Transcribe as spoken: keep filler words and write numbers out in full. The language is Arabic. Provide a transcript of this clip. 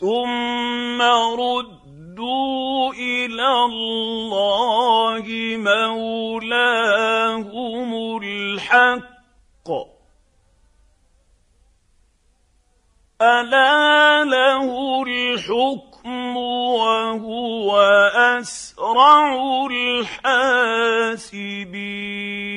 ثم ردوا إلى الله مولاهم الحق ألا له الحكم وهو أسرع الحاسبين.